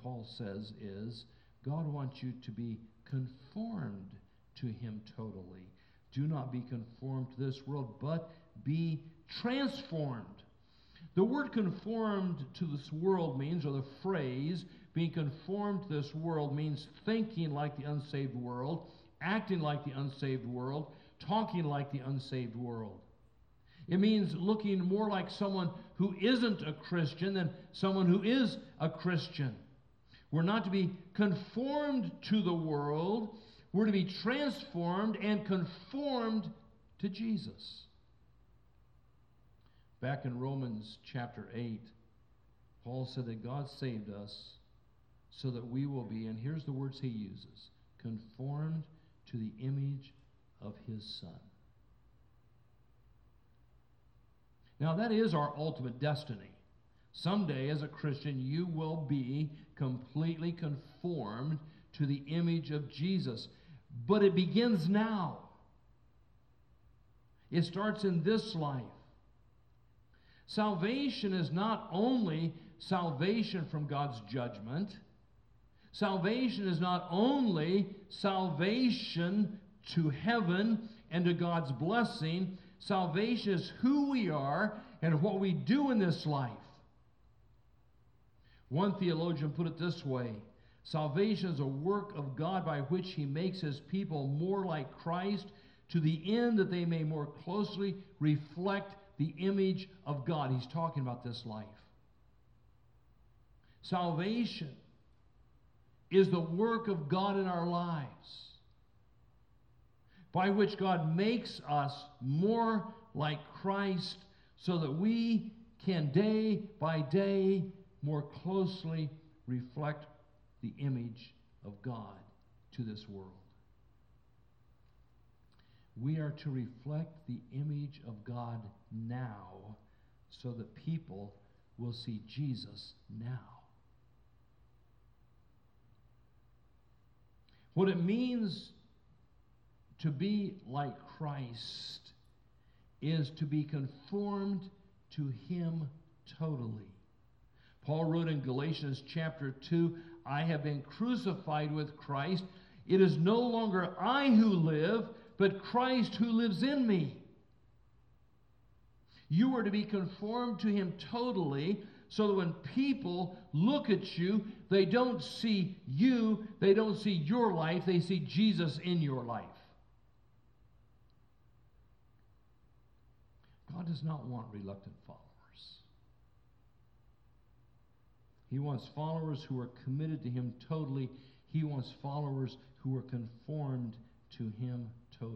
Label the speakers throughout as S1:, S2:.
S1: Paul says, is God wants you to be conformed to Him totally. Do not be conformed to this world, but be transformed. The word conformed to this world means, or the phrase being conformed to this world means thinking like the unsaved world, acting like the unsaved world, talking like the unsaved world. It means looking more like someone who isn't a Christian than someone who is a Christian. We're not to be conformed to the world. We're to be transformed and conformed to Jesus. Back in Romans chapter 8, Paul said that God saved us so that we will be, and here's the words he uses, conformed to the image of His Son. Now that is our ultimate destiny. Someday as a Christian you will be completely conformed to the image of Jesus. But it begins now. It starts in this life. Salvation is not only salvation from God's judgment. Salvation is not only salvation to heaven and to God's blessing. Salvation is who we are and what we do in this life. One theologian put it this way: salvation is a work of God by which He makes His people more like Christ, to the end that they may more closely reflect the image of God. He's talking about this life. Salvation is the work of God in our lives, by which God makes us more like Christ, so that we can day by day more closely reflect the image of God to this world. We are to reflect the image of God now, so that people will see Jesus now. What it means to be like Christ is to be conformed to Him totally. Paul wrote in Galatians chapter 2, I have been crucified with Christ. It is no longer I who live, but Christ who lives in me. You are to be conformed to Him totally, so that when people look at you, they don't see you, they don't see your life, they see Jesus in your life. God does not want reluctant followers. He wants followers who are committed to Him totally. He wants followers who are conformed to Him totally.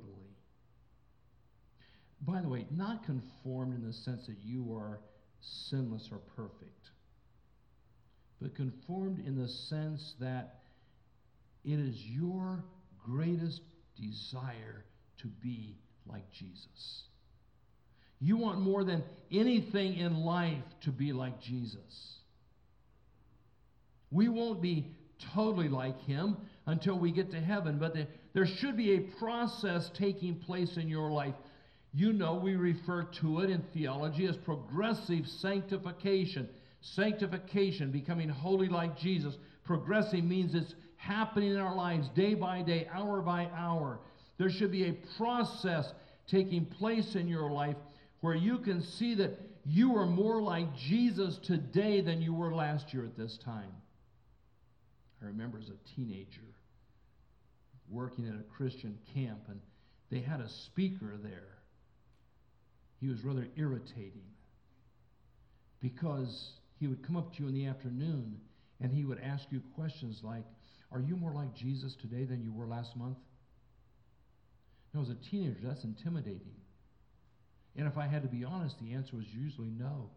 S1: By the way, not conformed in the sense that you are sinless or perfect, but conformed in the sense that it is your greatest desire to be like Jesus. You want more than anything in life to be like Jesus. We won't be totally like Him until we get to heaven, but there should be a process taking place in your life. You know, we refer to it in theology as progressive sanctification. Sanctification, becoming holy like Jesus. Progressive means it's happening in our lives day by day, hour by hour. There should be a process taking place in your life where you can see that you are more like Jesus today than you were last year at this time. I remember as a teenager working at a Christian camp, and they had a speaker there. He was rather irritating because he would come up to you in the afternoon and he would ask you questions like, are you more like Jesus today than you were last month? Now, as a teenager, that's intimidating. And if I had to be honest, the answer was usually no.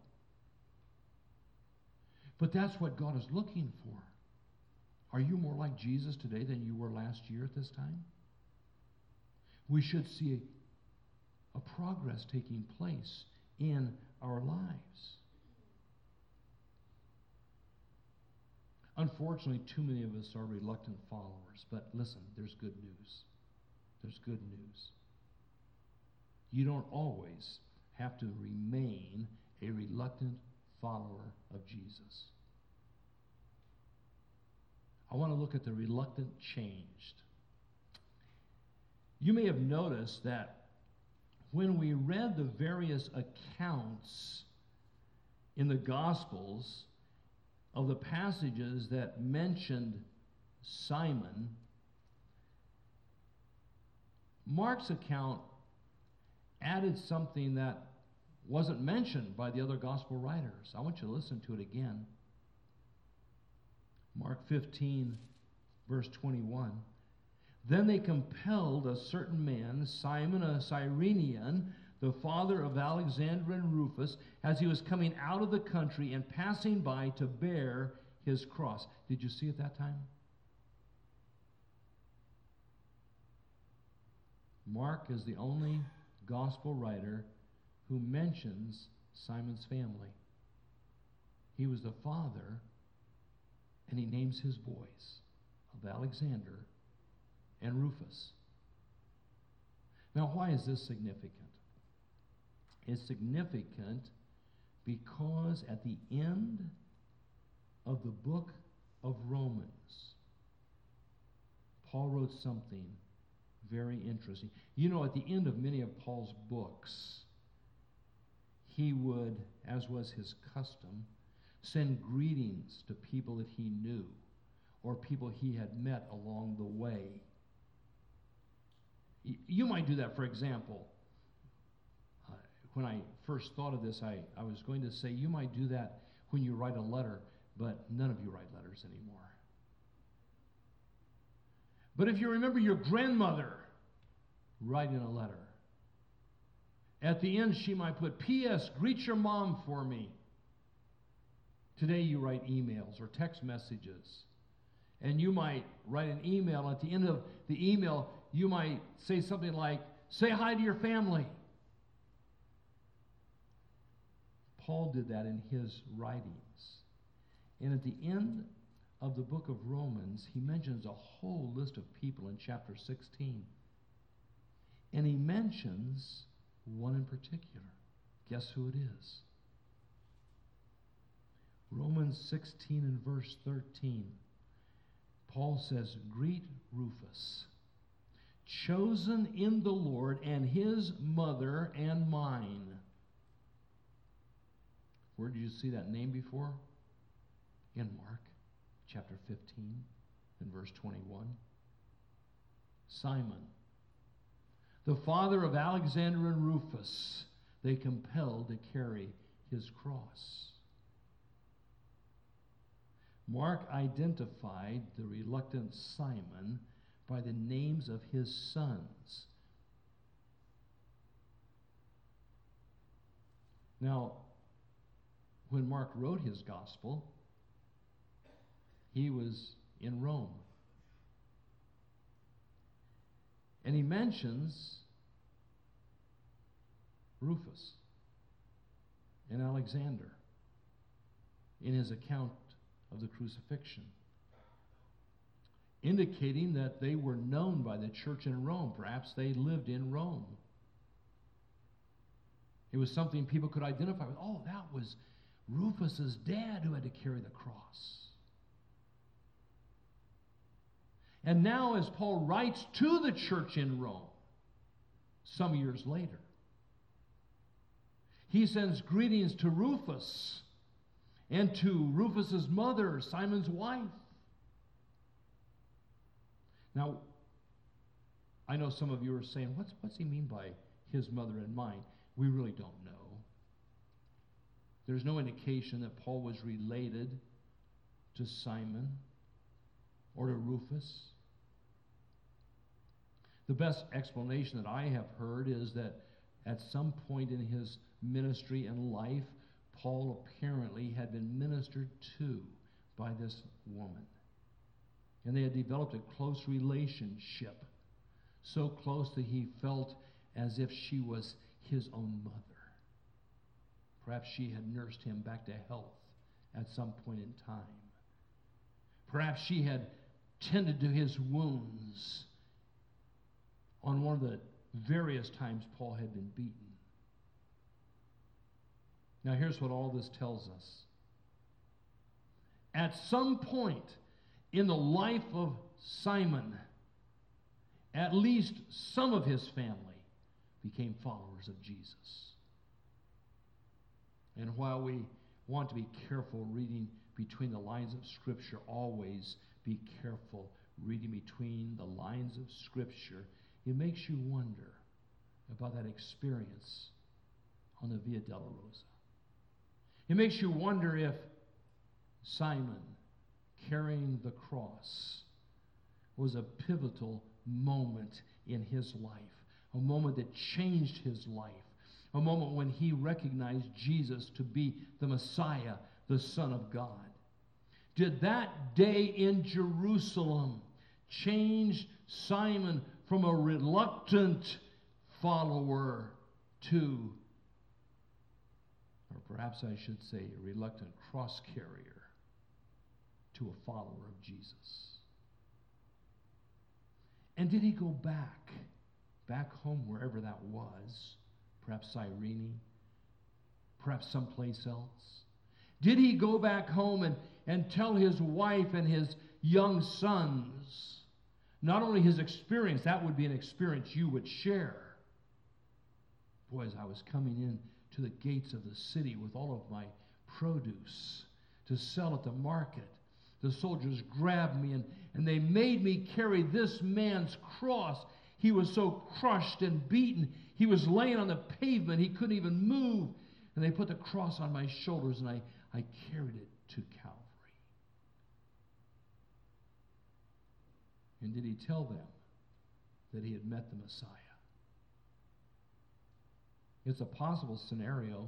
S1: But that's what God is looking for. Are you more like Jesus today than you were last year at this time? We should see a progress taking place in our lives. Unfortunately, too many of us are reluctant followers. But listen, there's good news. There's good news. You don't always have to remain a reluctant follower of Jesus. I want to look at the reluctant changed. You may have noticed that when we read the various accounts in the Gospels of the passages that mentioned Simon, Mark's account added something that wasn't mentioned by the other Gospel writers. I want you to listen to it again. Mark 15, verse 21. Then they compelled a certain man, Simon, a Cyrenian, the father of Alexander and Rufus, as he was coming out of the country and passing by, to bear his cross. Did you see it that time? Mark is the only gospel writer who mentions Simon's family. He was the father, and he names his boys of Alexander and Rufus. Now, why is this significant? It's significant because at the end of the book of Romans, Paul wrote something very interesting. You know, at the end of many of Paul's books, he would, as was his custom, send greetings to people that he knew or people he had met along the way. You might do that, for example. When I first thought of this, I was going to say you might do that when you write a letter, but none of you write letters anymore. But if you remember your grandmother writing a letter, at the end she might put, P.S., greet your mom for me. Today you write emails or text messages. And you might write an email. At the end of the email, you might say something like, say hi to your family. Paul did that in his writings. And at the end of the book of Romans, he mentions a whole list of people in chapter 16. And he mentions one in particular. Guess who it is? Romans 16 and verse 13. Paul says, greet Rufus, chosen in the Lord, and his mother and mine. Where did you see that name before? In Mark chapter 15 and verse 21. Simon, the father of Alexander and Rufus, they compelled to carry his cross. Mark identified the reluctant Simon by the names of his sons. Now, when Mark wrote his gospel, he was in Rome. And he mentions Rufus and Alexander in his account of the crucifixion, indicating that they were known by the church in Rome. Perhaps they lived in Rome. It was something people could identify with. Oh, that was Rufus's dad who had to carry the cross. And now, as Paul writes to the church in Rome, some years later, he sends greetings to Rufus and to Rufus's mother, Simon's wife. Now, I know some of you are saying, what's he mean by his mother and mine? We really don't know. There's no indication that Paul was related to Simon or to Rufus. The best explanation that I have heard is that at some point in his ministry and life, Paul apparently had been ministered to by this woman. And they had developed a close relationship, so close that he felt as if she was his own mother. Perhaps she had nursed him back to health at some point in time. Perhaps she had tended to his wounds on one of the various times Paul had been beaten. Now here's what all this tells us. At some point in the life of Simon, at least some of his family became followers of Jesus. And while we want to be careful reading between the lines of Scripture, always be careful reading between the lines of Scripture, it makes you wonder about that experience on the Via Dolorosa. It makes you wonder if Simon carrying the cross was a pivotal moment in his life, a moment that changed his life, a moment when he recognized Jesus to be the Messiah, the Son of God. Did that day in Jerusalem change Simon from a reluctant follower to, or perhaps I should say, a reluctant cross carrier to a follower of Jesus? And did he go back home, wherever that was, perhaps Cyrene, perhaps someplace else? Did he go back home and tell his wife and his young sons not only his experience, that would be an experience you would share. Boy, as I was coming in to the gates of the city with all of my produce to sell at the market, the soldiers grabbed me and they made me carry this man's cross. He was so crushed and beaten. He was laying on the pavement. He couldn't even move. And they put the cross on my shoulders, and I carried it to Calvary. And did he tell them that he had met the Messiah? It's a possible scenario.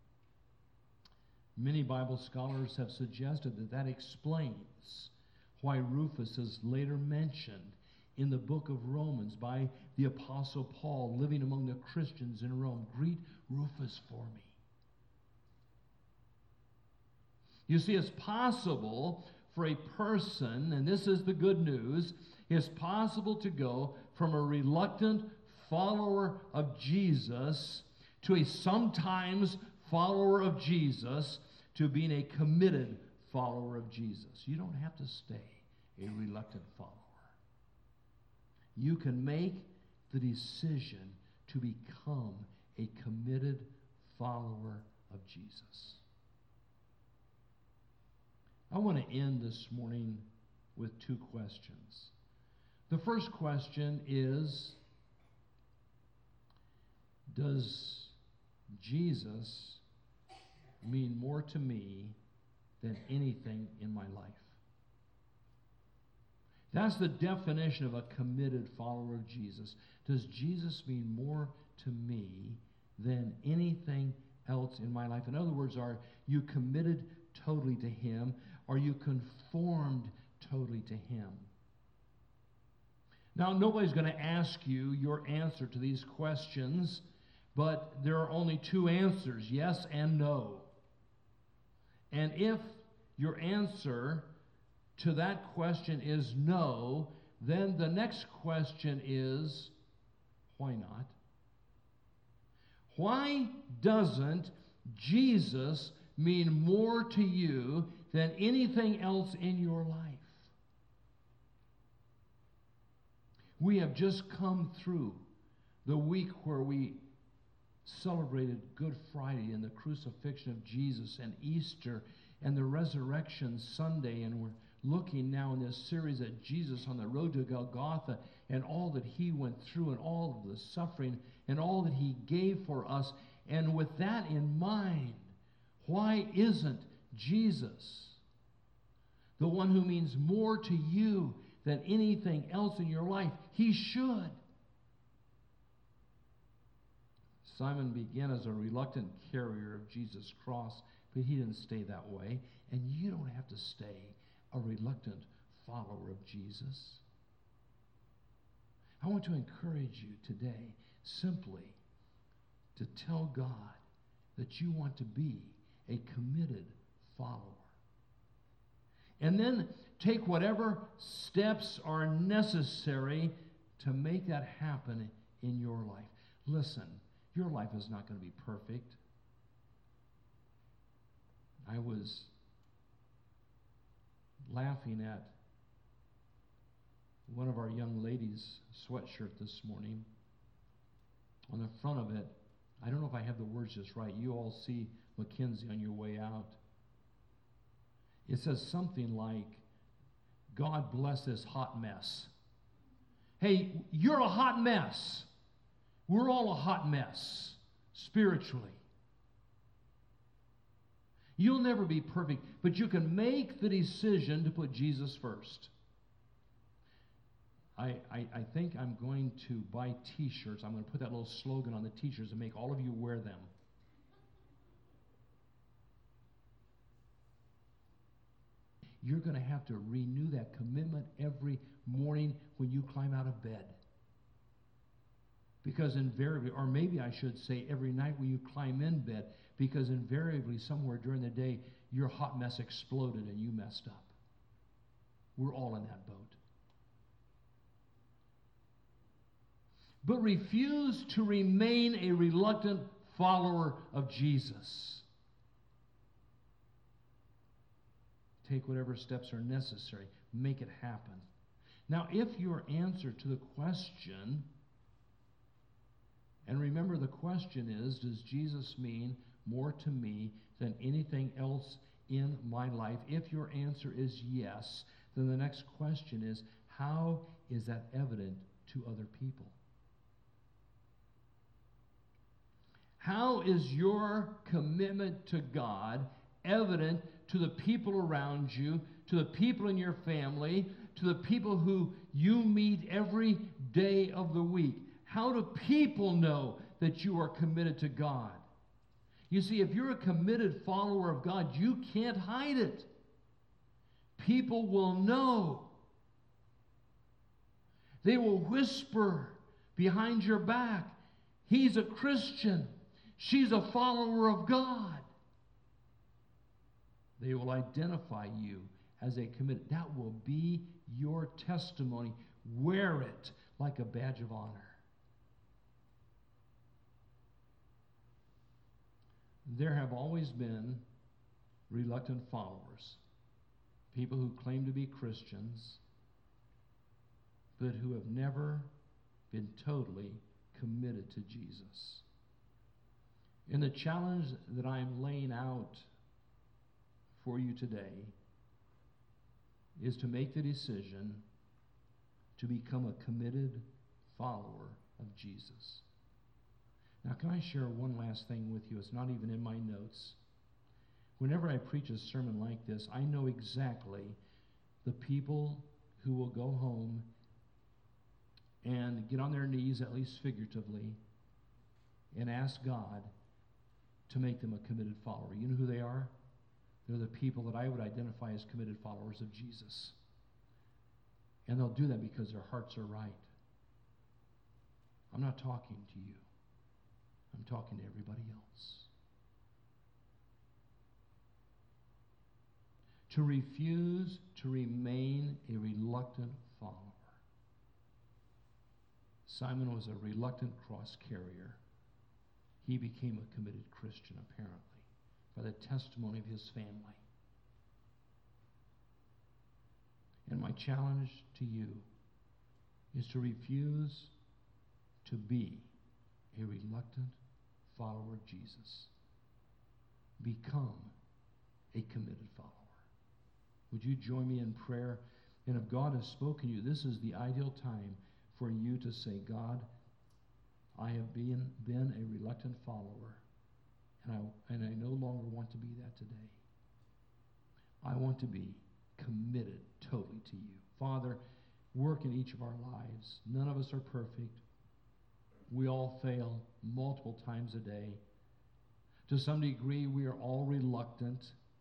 S1: Many Bible scholars have suggested that that explains why Rufus is later mentioned in the book of Romans by the Apostle Paul living among the Christians in Rome. Greet Rufus for me. You see, it's possible for a person, and this is the good news, it's possible to go from a reluctant follower of Jesus to a sometimes follower of Jesus to being a committed follower of Jesus. You don't have to stay a reluctant follower. You can make the decision to become a committed follower of Jesus. I want to end this morning with two questions. The first question is, does Jesus mean more to me than anything in my life? That's the definition of a committed follower of Jesus. Does Jesus mean more to me than anything else in my life? In other words, are you committed totally to Him? Are you conformed totally to Him? Now, nobody's going to ask you your answer to these questions, but there are only two answers, yes and no. And if your answer to that question is no, then the next question is, why not? Why doesn't Jesus mean more to you than anything else in your life? We have just come through the week where we celebrated Good Friday and the crucifixion of Jesus and Easter and the Resurrection Sunday, and we're looking now in this series at Jesus on the road to Golgotha and all that He went through and all of the suffering and all that He gave for us. And with that in mind, why isn't Jesus the one who means more to you than anything else in your life? He should. Simon began as a reluctant carrier of Jesus' cross, but he didn't stay that way. And you don't have to stay a reluctant follower of Jesus. I want to encourage you today simply to tell God that you want to be a committed follower. And then take whatever steps are necessary to make that happen in your life. Listen, your life is not going to be perfect. I was laughing at one of our young ladies' sweatshirt this morning. On the front of it, I don't know if I have the words just right. You all see Mackenzie on your way out. It says something like, God bless this hot mess. Hey, you're a hot mess. We're all a hot mess, spiritually. You'll never be perfect, but you can make the decision to put Jesus first. I think I'm going to buy T-shirts. I'm going to put that little slogan on the T-shirts and make all of you wear them. You're going to have to renew that commitment every morning when you climb out of bed. Because invariably, or maybe I should say every night when you climb in bed, because invariably somewhere during the day, your hot mess exploded and you messed up. We're all in that boat. But refuse to remain a reluctant follower of Jesus. Take whatever steps are necessary. Make it happen. Now, if your answer to the question, and remember the question is, does Jesus mean more to me than anything else in my life? If your answer is yes, then the next question is, how is that evident to other people? How is your commitment to God evident to the people around you, to the people in your family, to the people who you meet every day of the week? How do people know that you are committed to God? You see, if you're a committed follower of God, you can't hide it. People will know. They will whisper behind your back, he's a Christian. She's a follower of God. They will identify you as a committed. That will be your testimony. Wear it like a badge of honor. There have always been reluctant followers, people who claim to be Christians, but who have never been totally committed to Jesus. And the challenge that I'm laying out for you today is to make the decision to become a committed follower of Jesus. Now, can I share one last thing with you? It's not even in my notes. Whenever I preach a sermon like this, I know exactly the people who will go home and get on their knees, at least figuratively, and ask God to make them a committed follower. You know who they are? They're the people that I would identify as committed followers of Jesus. And they'll do that because their hearts are right. I'm not talking to you. I'm talking to everybody else. To refuse to remain a reluctant follower. Simon was a reluctant cross carrier. He became a committed Christian, apparently, by the testimony of his family. And my challenge to you is to refuse to be a reluctant follower of Jesus. Become a committed follower. Would you join me in prayer? And if God has spoken to you, this is the ideal time for you to say, God, I have been a reluctant follower, and I no longer want to be that today. I want to be committed totally to you. Father, work in each of our lives. None of us are perfect. We all fail multiple times a day. To some degree, we are all reluctant.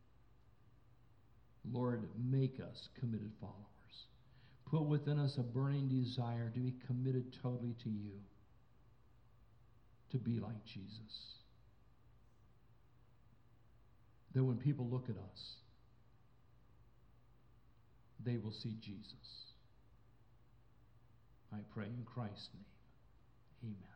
S1: Lord, make us committed followers. Put within us a burning desire to be committed totally to you, to be like Jesus. That when people look at us, they will see Jesus. I pray in Christ's name. Amen.